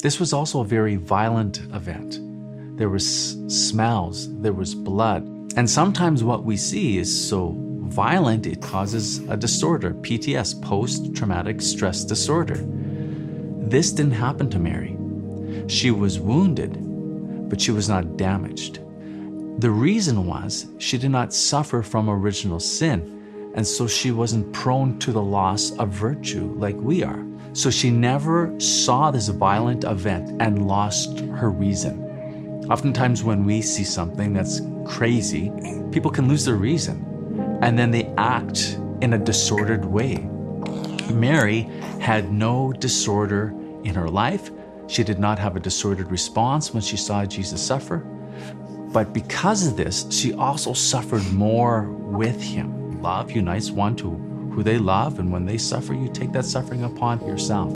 This was also a very violent event. There was smells, there was blood. And sometimes what we see is so violent, it causes a disorder, PTS, post-traumatic stress disorder. This didn't happen to Mary. She was wounded, but she was not damaged. The reason was she did not suffer from original sin, and so she wasn't prone to the loss of virtue like we are. So she never saw this violent event and lost her reason. Oftentimes when we see something that's crazy, people can lose their reason, and then they act in a disordered way. Mary had no disorder in her life. She did not have a disordered response when she saw Jesus suffer. But because of this, she also suffered more with him. Love unites one to who they love, and when they suffer, you take that suffering upon yourself.